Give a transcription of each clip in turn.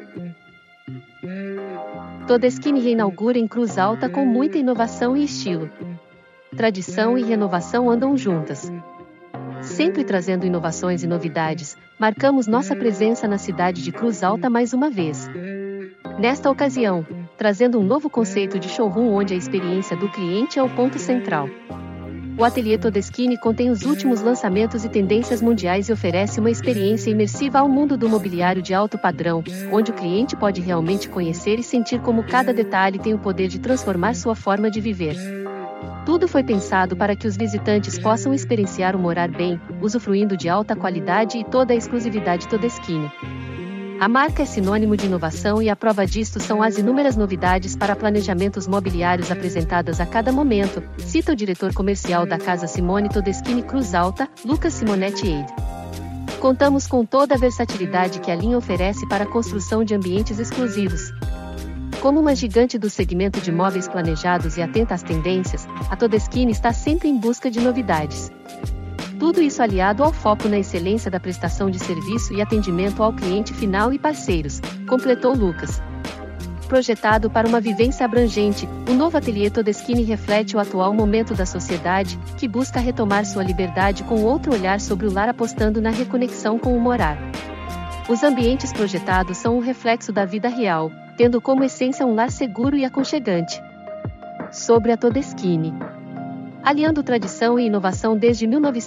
Todeschini reinaugura em Cruz Alta com muita inovação e estilo. Tradição e renovação andam juntas. Sempre trazendo inovações e novidades, marcamos nossa presença na cidade de Cruz Alta mais uma vez. Nesta ocasião, trazendo um novo conceito de showroom onde a experiência do cliente é o ponto central. O Ateliê Todeschini contém os últimos lançamentos e tendências mundiais e oferece uma experiência imersiva ao mundo do mobiliário de alto padrão, onde o cliente pode realmente conhecer e sentir como cada detalhe tem o poder de transformar sua forma de viver. Tudo foi pensado para que os visitantes possam experienciar o morar bem, usufruindo de alta qualidade e toda a exclusividade Todeschini. A marca é sinônimo de inovação e a prova disto são as inúmeras novidades para planejamentos mobiliários apresentadas a cada momento, cita o diretor comercial da Casa Simone Todeschini Cruz Alta, Lucas Simonetti Eide. Contamos com toda a versatilidade que a linha oferece para a construção de ambientes exclusivos. Como uma gigante do segmento de móveis planejados e atenta às tendências, a Todeschini está sempre em busca de novidades. Tudo isso aliado ao foco na excelência da prestação de serviço e atendimento ao cliente final e parceiros, completou Lucas. Projetado para uma vivência abrangente, o novo Ateliê Todeschini reflete o atual momento da sociedade, que busca retomar sua liberdade com outro olhar sobre o lar apostando na reconexão com o morar. Os ambientes projetados são um reflexo da vida real, tendo como essência um lar seguro e aconchegante. Sobre a Todeschini. Aliando tradição e inovação desde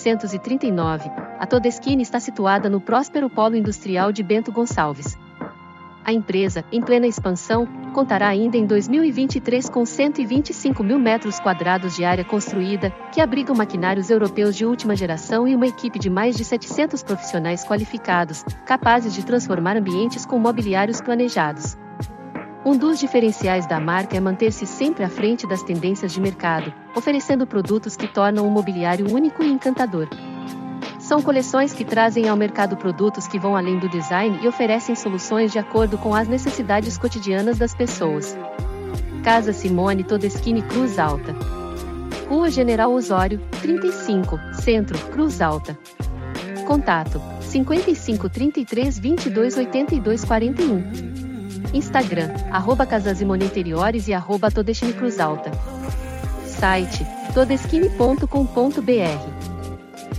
1939, a Todeschini está situada no próspero polo industrial de Bento Gonçalves. A empresa, em plena expansão, contará ainda em 2023 com 125 mil metros quadrados de área construída, que abrigam maquinários europeus de última geração e uma equipe de mais de 700 profissionais qualificados, capazes de transformar ambientes com mobiliários planejados. Um dos diferenciais da marca é manter-se sempre à frente das tendências de mercado, oferecendo produtos que tornam o mobiliário único e encantador. São coleções que trazem ao mercado produtos que vão além do design e oferecem soluções de acordo com as necessidades cotidianas das pessoas. Casa Simone Todeschini Cruz Alta. Rua General Osório, 35, Centro, Cruz Alta. Contato: 55 33 22 82 41. Instagram, @Casa Simone Interiores e @Todeschini Cruz Alta. Site: todeschini.com.br.